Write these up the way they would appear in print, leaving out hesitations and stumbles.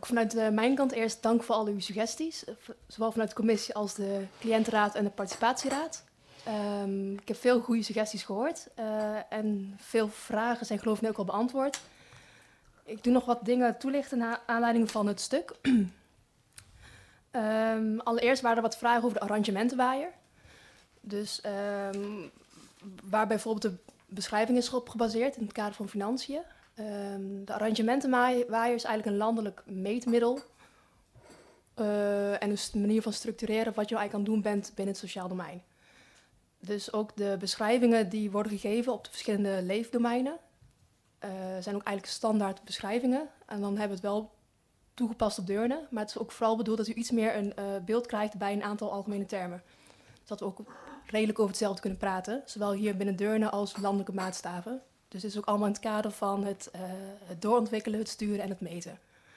Ook vanuit mijn kant eerst dank voor al uw suggesties. Zowel vanuit de commissie als de cliëntenraad en de participatieraad. Ik heb veel goede suggesties gehoord. En veel vragen zijn geloof ik nu ook al beantwoord. Ik doe nog wat dingen toelichten naar aanleiding van het stuk. Allereerst waren er wat vragen over de arrangementenwaaier. Dus waar bijvoorbeeld de beschrijving is op gebaseerd in het kader van financiën. De arrangementenwaaier is eigenlijk een landelijk meetmiddel. En dus de manier van structureren wat je eigenlijk aan het doen bent binnen het sociaal domein. Dus ook de beschrijvingen die worden gegeven op de verschillende leefdomeinen zijn ook eigenlijk standaard beschrijvingen. En dan hebben we het wel toegepast op Deurne. Maar het is ook vooral bedoeld dat u iets meer een beeld krijgt bij een aantal algemene termen. Zodat we ook redelijk over hetzelfde kunnen praten. Zowel hier binnen Deurne als landelijke maatstaven. Dus het is ook allemaal in het kader van het doorontwikkelen, het sturen en het meten.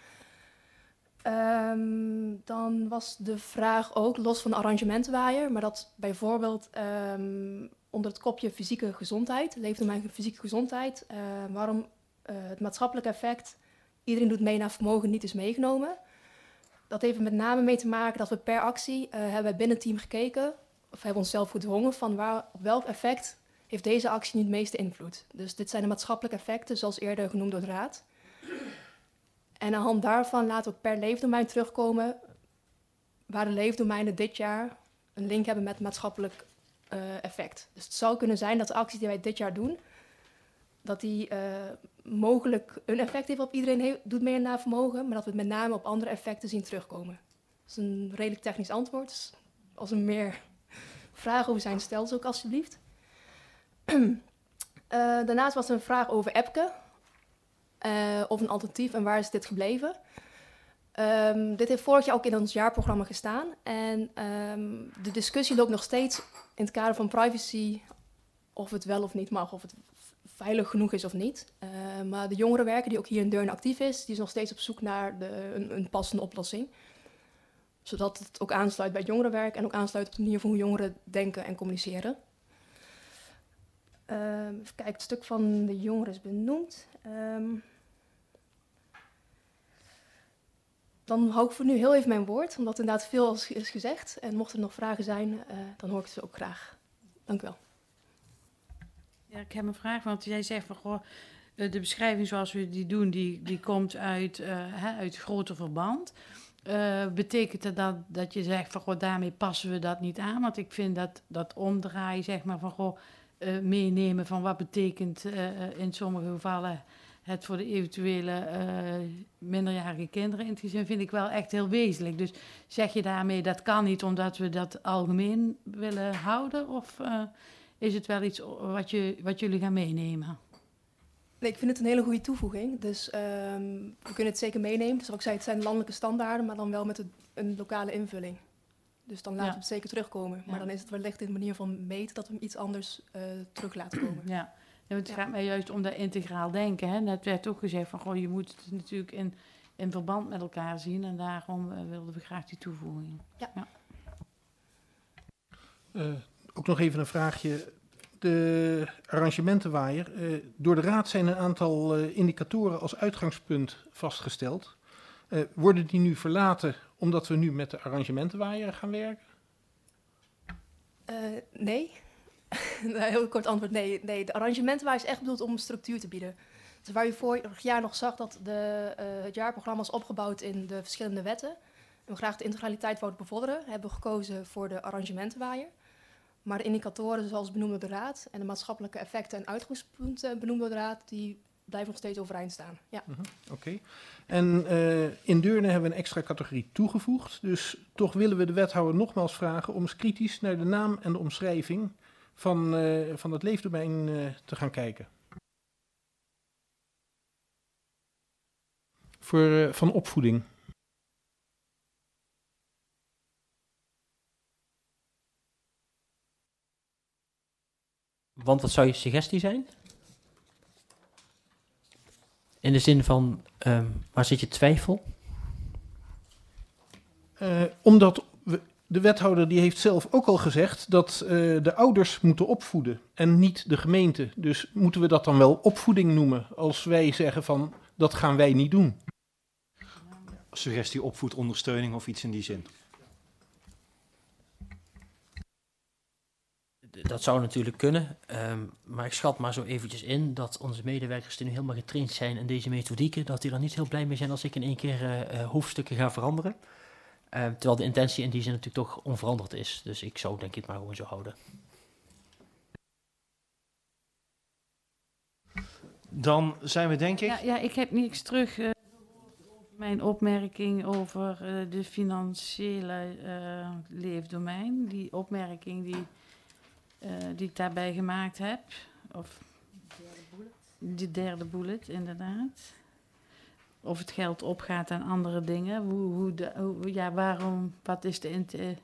Dan was de vraag ook, los van de arrangementenwaaier, maar dat bijvoorbeeld onder het kopje fysieke gezondheid, leefdomein fysieke gezondheid, waarom het maatschappelijk effect, iedereen doet mee naar vermogen, niet is meegenomen. Dat heeft er met name mee te maken dat we per actie hebben wij binnen het team gekeken, of hebben onszelf gedwongen van op welk effect heeft deze actie nu het meeste invloed. Dus dit zijn de maatschappelijke effecten, zoals eerder genoemd door de Raad. En aan de hand daarvan laten we per leefdomein terugkomen waar de leefdomeinen dit jaar een link hebben met het maatschappelijk effect. Dus het zou kunnen zijn dat de acties die wij dit jaar doen, dat die mogelijk een effect heeft op iedereen doet meer naar vermogen, maar dat we het met name op andere effecten zien terugkomen. Dat is een redelijk technisch antwoord. Dus als er meer vragen over zijn, stel ze ook alsjeblieft. Daarnaast was er een vraag over EBKE. Of een alternatief en waar is dit gebleven? Dit heeft vorig jaar ook in ons jaarprogramma gestaan. En de discussie loopt nog steeds in het kader van privacy, of het wel of niet mag, of het veilig genoeg is of niet. Maar de jongerenwerker die ook hier in Deurne actief is, die is nog steeds op zoek naar een passende oplossing. Zodat het ook aansluit bij het jongerenwerk en ook aansluit op de manier van hoe jongeren denken en communiceren. Even kijken, het stuk van de jongeren is benoemd. Dan hou ik voor nu heel even mijn woord, omdat inderdaad veel is gezegd. En mochten er nog vragen zijn, dan hoor ik ze ook graag. Dank u wel. Ja, ik heb een vraag, want jij zegt van goh, de beschrijving zoals we die doen, die komt uit groter verband. Betekent dat je zegt van goh, daarmee passen we dat niet aan? Want ik vind dat omdraaien, zeg maar, van goh, meenemen van wat betekent in sommige gevallen het voor de eventuele minderjarige kinderen in het gezin, vind ik wel echt heel wezenlijk. Dus zeg je daarmee dat kan niet omdat we dat algemeen willen houden? Of is het wel iets wat jullie gaan meenemen? Nee, ik vind het een hele goede toevoeging. Dus we kunnen het zeker meenemen. Dus zoals ik zei, het zijn landelijke standaarden, maar dan wel met een lokale invulling. Dus dan laten we het zeker terugkomen. Maar dan is het wellicht in de manier van meten dat we hem iets anders terug laten komen. Ja, het gaat mij juist om dat integraal denken. Hè? Net werd ook gezegd van, goh, je moet het natuurlijk in verband met elkaar zien. En daarom wilden we graag die toevoeging. Ja. Ook nog even een vraagje. De arrangementenwaaier. Door de Raad zijn een aantal indicatoren als uitgangspunt vastgesteld. Worden die nu verlaten omdat we nu met de arrangementenwaaier gaan werken? Nee. Heel kort antwoord, nee. De arrangementenwaaier is echt bedoeld om structuur te bieden. Dus waar u vorig jaar nog zag dat het jaarprogramma is opgebouwd in de verschillende wetten, en we graag de integraliteit wouden bevorderen, hebben we gekozen voor de arrangementenwaaier. Maar de indicatoren zoals benoemd door de Raad en de maatschappelijke effecten en uitgangspunten benoemd door de Raad, die blijven nog steeds overeind staan. Ja. Oké. En in Deurne hebben we een extra categorie toegevoegd. Dus toch willen we de wethouder nogmaals vragen om eens kritisch naar de naam en de omschrijving van het leefdomein te gaan kijken. Van opvoeding. Want wat zou je suggestie zijn? In de zin van, waar zit je twijfel? Omdat de wethouder die heeft zelf ook al gezegd dat de ouders moeten opvoeden en niet de gemeente. Dus moeten we dat dan wel opvoeding noemen als wij zeggen van dat gaan wij niet doen? suggestie opvoedondersteuning of iets in die zin. Dat zou natuurlijk kunnen, maar ik schat maar zo eventjes in dat onze medewerkers die nu helemaal getraind zijn in deze methodieken, dat die er niet heel blij mee zijn als ik in één keer hoofdstukken ga veranderen. Terwijl de intentie in die zin natuurlijk toch onveranderd is. Dus ik zou denk ik het maar gewoon zo houden. Dan zijn we denk ik... Ja, ik heb niks terug over mijn opmerking over de financiële leefdomein. Die opmerking die ik daarbij gemaakt heb. Of de derde bullet, inderdaad. Of het geld opgaat aan andere dingen. Waarom, wat is de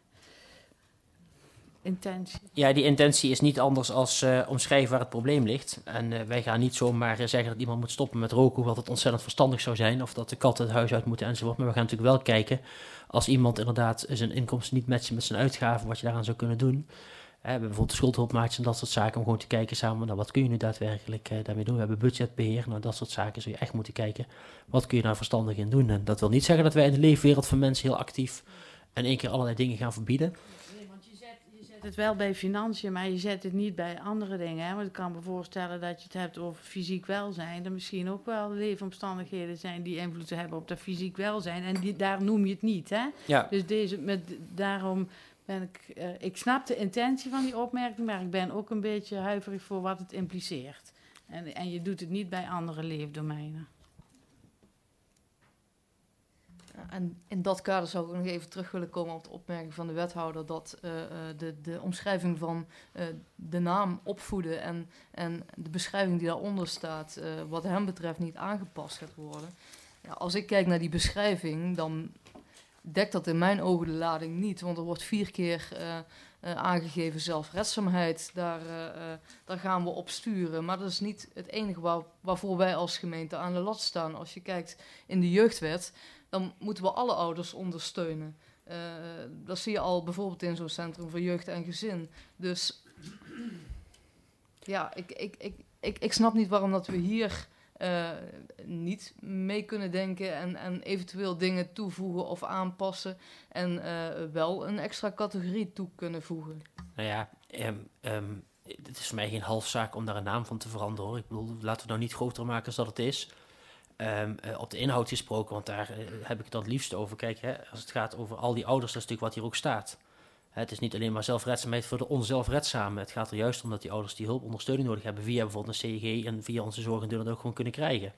intentie? Ja, die intentie is niet anders als omschrijven waar het probleem ligt. En wij gaan niet zomaar zeggen dat iemand moet stoppen met roken, hoewel dat ontzettend verstandig zou zijn, of dat de katten het huis uit moeten enzovoort. Maar we gaan natuurlijk wel kijken, als iemand inderdaad zijn inkomsten niet matcht met zijn uitgaven, wat je daaraan zou kunnen doen. We hebben bijvoorbeeld schuldhulpmaatjes en dat soort zaken, om gewoon te kijken samen, nou, wat kun je nu daadwerkelijk daarmee doen? We hebben budgetbeheer, nou, dat soort zaken zul je echt moeten kijken. Wat kun je nou verstandig in doen? En dat wil niet zeggen dat wij in de leefwereld van mensen heel actief in één keer allerlei dingen gaan verbieden. Nee, want je zet het wel bij financiën, maar je zet het niet bij andere dingen. Hè? Want ik kan me voorstellen dat je het hebt over fysiek welzijn. Er misschien ook wel leefomstandigheden zijn die invloed hebben op dat fysiek welzijn. En daar noem je het niet, hè? Ja. Dus daarom ben ik snap de intentie van die opmerking, maar ik ben ook een beetje huiverig voor wat het impliceert. En je doet het niet bij andere leefdomeinen. En in dat kader zou ik nog even terug willen komen op de opmerking van de wethouder dat de omschrijving van de naam opvoeden en de beschrijving die daaronder staat, wat hem betreft niet aangepast gaat worden. Ja, als ik kijk naar die beschrijving, dan dekt dat in mijn ogen de lading niet, want er wordt 4 keer aangegeven zelfredzaamheid, daar gaan we op sturen. Maar dat is niet het enige waarvoor wij als gemeente aan de lat staan. Als je kijkt in de jeugdwet, dan moeten we alle ouders ondersteunen. Dat zie je al bijvoorbeeld in zo'n centrum voor jeugd en gezin. Dus ja, ik snap niet waarom dat we hier niet mee kunnen denken en eventueel dingen toevoegen of aanpassen en wel een extra categorie toe kunnen voegen. Nou ja, het is voor mij geen halfzaak om daar een naam van te veranderen, hoor. Ik bedoel, laten we het nou niet groter maken dan het is. Op de inhoud gesproken, want daar heb ik het dan het liefst over. Kijk, als het gaat over al die ouders, dat is natuurlijk wat hier ook staat. Het is niet alleen maar zelfredzaamheid voor de onzelfredzamen. Het gaat er juist om dat die ouders die hulp, ondersteuning nodig hebben via bijvoorbeeld een CEG en via onze zorgendeur dat ook gewoon kunnen krijgen.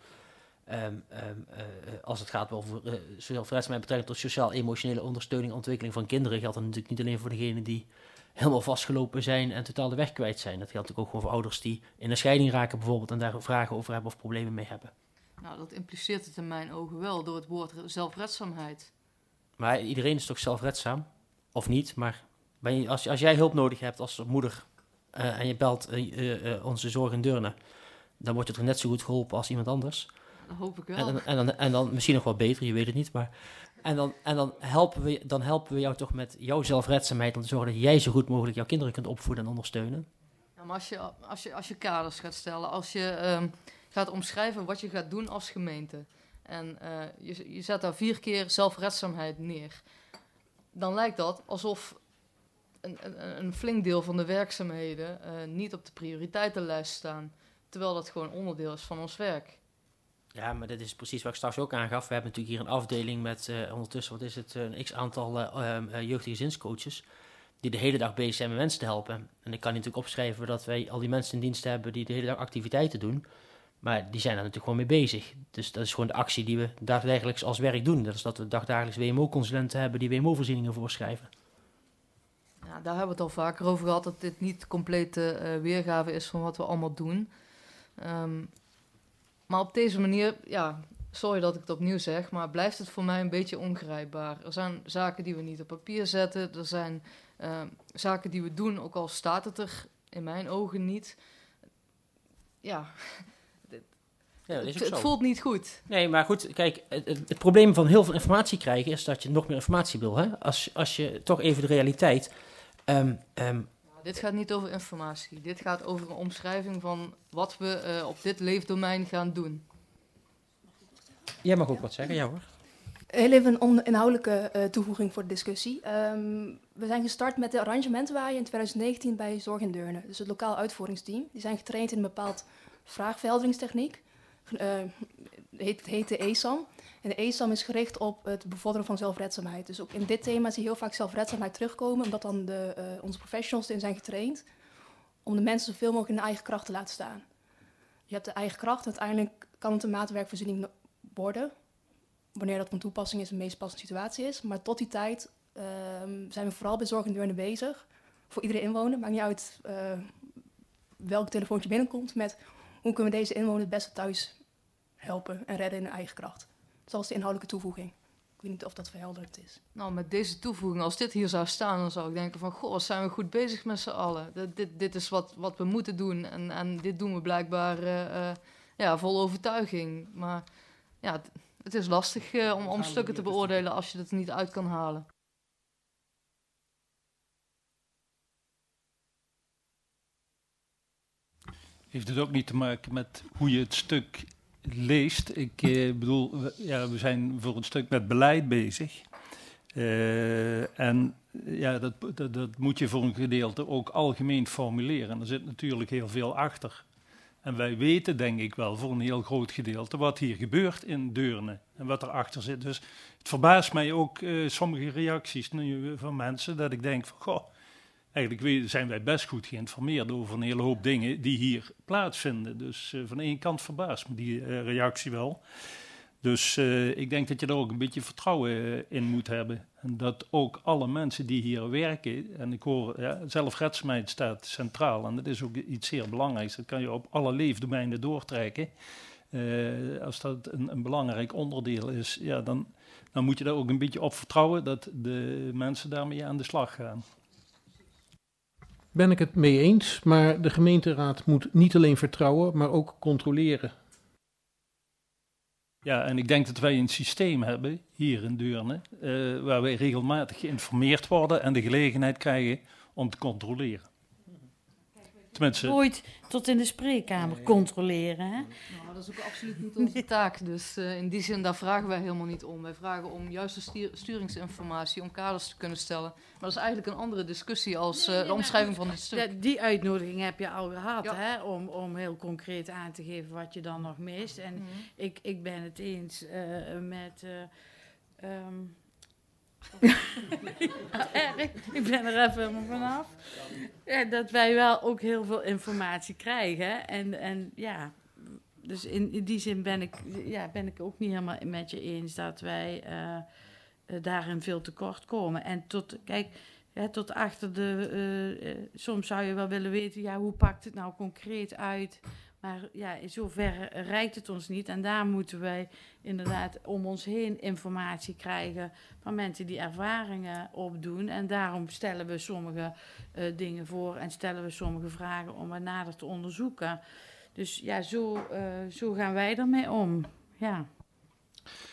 Als het gaat over zelfredzaamheid betrekking tot sociaal-emotionele ondersteuning en ontwikkeling van kinderen, geldt dat natuurlijk niet alleen voor degenen die helemaal vastgelopen zijn en totaal de weg kwijt zijn. Dat geldt natuurlijk ook gewoon voor ouders die in een scheiding raken bijvoorbeeld en daar vragen over hebben of problemen mee hebben. Nou, dat impliceert het in mijn ogen wel door het woord zelfredzaamheid. Maar iedereen is toch zelfredzaam? Of niet? Maar als jij hulp nodig hebt als moeder en je belt onze zorg en deurne, dan word je toch net zo goed geholpen als iemand anders? Dat hoop ik wel. En dan misschien nog wel beter, je weet het niet. Maar, en dan helpen we jou toch met jouw zelfredzaamheid om te zorgen dat jij zo goed mogelijk jouw kinderen kunt opvoeden en ondersteunen. Ja, maar als je kaders gaat stellen, als je gaat omschrijven wat je gaat doen als gemeente en je zet daar 4 keer zelfredzaamheid neer, dan lijkt dat alsof een flink deel van de werkzaamheden niet op de prioriteitenlijst staan, terwijl dat gewoon onderdeel is van ons werk. Ja, maar dat is precies wat ik straks ook aangaf. We hebben natuurlijk hier een afdeling met ondertussen, wat is het, een x-aantal jeugd- en gezinscoaches die de hele dag bezig zijn met mensen te helpen. En ik kan natuurlijk opschrijven dat wij al die mensen in dienst hebben die de hele dag activiteiten doen, maar die zijn daar natuurlijk gewoon mee bezig. Dus dat is gewoon de actie die we dagelijks als werk doen. Dat is dat we dagelijks WMO-consulenten hebben die WMO-voorzieningen voorschrijven. Ja, daar hebben we het al vaker over gehad, dat dit niet complete weergave is van wat we allemaal doen. Maar op deze manier, ja, sorry dat ik het opnieuw zeg, maar blijft het voor mij een beetje ongrijpbaar. Er zijn zaken die we niet op papier zetten, er zijn zaken die we doen, ook al staat het er in mijn ogen niet. Ja, Ja, dat is ook het zo. voelt niet goed. Nee, maar goed, kijk, het probleem van heel veel informatie krijgen is dat je nog meer informatie wil. Hè? Als je toch even de realiteit... Dit gaat niet over informatie. Dit gaat over een omschrijving van wat we op dit leefdomein gaan doen. Jij mag ook wat zeggen, ja hoor. Heel even een inhoudelijke toevoeging voor de discussie. We zijn gestart met de arrangementenwaaier in 2019 bij Zorg in Deurne. Dus het lokaal uitvoeringsteam. Die zijn getraind in een bepaald vraagverhelderingstechniek. Het heet de ESAM. En de ESAM is gericht op het bevorderen van zelfredzaamheid. Dus ook in dit thema zie je heel vaak zelfredzaamheid terugkomen, omdat dan onze professionals erin zijn getraind om de mensen zoveel mogelijk in hun eigen kracht te laten staan. Je hebt de eigen kracht en uiteindelijk kan het een maatwerkvoorziening worden, wanneer dat van toepassing is en de meest passende situatie is. Maar tot die tijd zijn we vooral bij Zorg in Deurne bezig. Voor iedere inwoner, maakt niet uit welk telefoontje binnenkomt, met hoe kunnen we deze inwoner het beste thuis helpen en redden in hun eigen kracht. Dat is de inhoudelijke toevoeging. Ik weet niet of dat verhelderend is. Nou, met deze toevoeging, als dit hier zou staan, dan zou ik denken van, goh, wat zijn we goed bezig met z'n allen. Dit is wat we moeten doen en dit doen we blijkbaar vol overtuiging. Maar ja, het is lastig om stukken te beoordelen als je het niet uit kan halen. Heeft het ook niet te maken met hoe je het stuk leest? Ik bedoel, we zijn voor een stuk met beleid bezig. En ja, dat moet je voor een gedeelte ook algemeen formuleren. En er zit natuurlijk heel veel achter. En wij weten, denk ik wel, voor een heel groot gedeelte wat hier gebeurt in Deurne en wat erachter zit. Dus het verbaast mij ook sommige reacties nu van mensen, dat ik denk van, goh, eigenlijk zijn wij best goed geïnformeerd over een hele hoop dingen die hier plaatsvinden. Dus van de ene kant verbaast me die reactie wel. Dus ik denk dat je er ook een beetje vertrouwen in moet hebben. En dat ook alle mensen die hier werken, en ik hoor, zelfredzaamheid staat centraal. En dat is ook iets zeer belangrijks. Dat kan je op alle leefdomeinen doortrekken. Als dat een belangrijk onderdeel is, ja, dan moet je daar ook een beetje op vertrouwen dat de mensen daarmee aan de slag gaan. Ben ik het mee eens, maar de gemeenteraad moet niet alleen vertrouwen, maar ook controleren. Ja, en ik denk dat wij een systeem hebben hier in Deurne, waar wij regelmatig geïnformeerd worden en de gelegenheid krijgen om te controleren. Tenminste, ooit tot in de spreekkamer controleren, hè? Nou, dat is ook absoluut niet onze taak. Dus in die zin, daar vragen wij helemaal niet om. Wij vragen om juiste sturingsinformatie, om kaders te kunnen stellen. Maar dat is eigenlijk een andere discussie als de omschrijving van dit stuk. Ja, die uitnodiging heb je al gehad, hè? Om heel concreet aan te geven wat je dan nog mist. En ik ben het eens met... ik ben er even helemaal vanaf. Ja, dat wij wel ook heel veel informatie krijgen. En ja, dus in die zin ben ik ook niet helemaal met je eens dat wij daarin veel tekort komen. En tot achter de... soms zou je wel willen weten, ja, hoe pakt het nou concreet uit? Maar ja, in zoverre reikt het ons niet. En daar moeten wij inderdaad om ons heen informatie krijgen van mensen die ervaringen opdoen. En daarom stellen we sommige dingen voor en stellen we sommige vragen om het nader te onderzoeken. Dus ja, zo gaan wij ermee om. Ja.